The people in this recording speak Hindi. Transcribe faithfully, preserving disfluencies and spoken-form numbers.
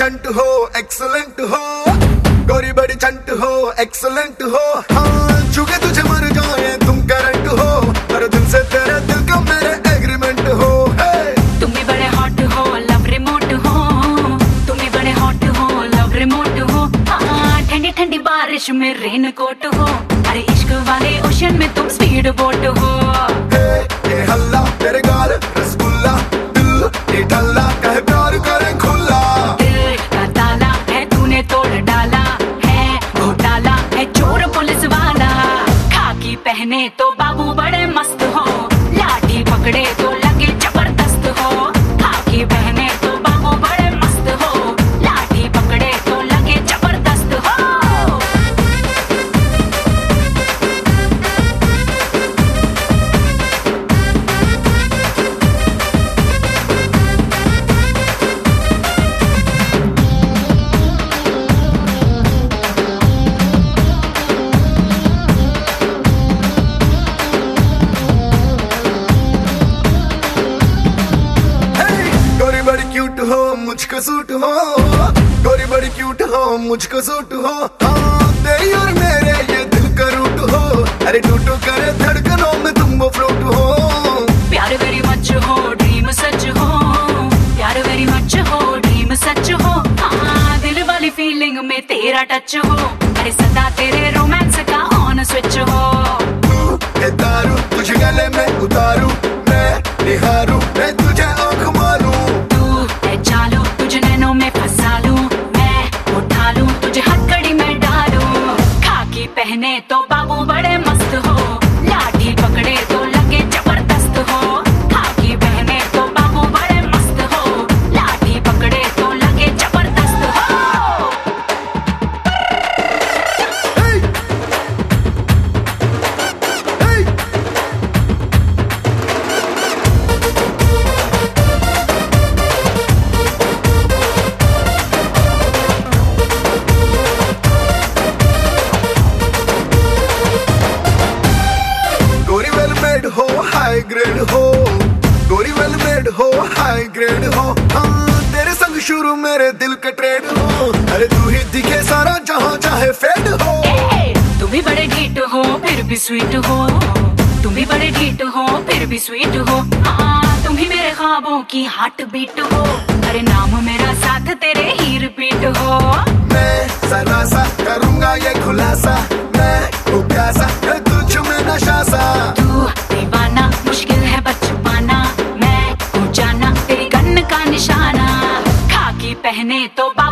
चंट हो एक्सलेंट हो, गोरी बड़ी चंट हो एक्सलेंट हो, हाँ चुके तुझे मर जाए तुम करंट हो, हर दिन से तेरे दिल का मेरे एग्रीमेंट हो। तुम भी बड़े हॉट हो लव रिमोट हो, तुम भी बड़े हॉट हो लव रिमोट हो, हाँ ठंडी ठंडी बारिश में रेन कोट हो, अरे इश्क वाले ओशन में तुम स्पीड बोट हो। ये हल्ला तेरे गाल रसगुल्ला, दिल ये ठल्ला कहे प्यार करे खुला, दिल का ताला है तूने तोड़ डाला है, घोटाला है चोर पुलिस वाला, खाकी पहने तो बाबू बड़े मस्त हो, लाठी पकड़े तो लगे जबरदस्त हो, खाकी पहने तो बाबू बड़े मस्त हो, लाठी पकड़े तो लगे जबरदस्त हो। क्यूट हो मुझको सूट हो, गोरी बड़ी क्यूट हो मुझको सूट हो, हाँ तेरी और मेरे ये दिल का रूट हो, अरे टूटो करे धड़कनों में तुम वो फ्लूट हो। प्यार वेरी मच हो ड्रीम सच हो, प्यार वेरी मच हो ड्रीम सच हो, हाँ दिल वाली फीलिंग में तेरा टच हो, अरे सदा तेरे रोमांस का ऑन स्विच हो। तू है दारू तुझे गले में उतारू, मैं निहारू मैं तुझे आँख मारूं, चालू तुझे नैनों में फंसा लूं, मैं उठा लूं तुझे हथकड़ी में डालूं, खाकी पहने तो बाबू बड़े मस्त हो, लाठी पकड़े तो लगे जबरदस्त हो, खाकी पहने तो बाबू बड़े मस्त हो, लाठी पकड़े तो लगे जबरदस्त हो। hey! hey! हो हाई ग्रेड हो, गोरी वेल मेड हो हाई ग्रेड हो, हाँ तेरे संग शुरू मेरे दिल का ट्रेड हो, अरे तू ही दिखे सारा जहाँ चाहे फेड हो। तुम भी बड़े ढीठ हो फिर भी स्वीट हो, तुम भी बड़े ढीठ हो फिर भी स्वीट हो, हाँ तुम ही मेरे ख्वाबों की हार्ट बीट हो, अरे नाम मेरा साथ तेरे ही रिपीट हो। मैं जरा सा करूँगा ये खुलासा, मैं हूँ प्यासा है तुझ में नशा सा, तू दीवाना मुश्किल है बच पाना, मैं हूँ जाना तेरी गन का निशाना, खाकी पहने तो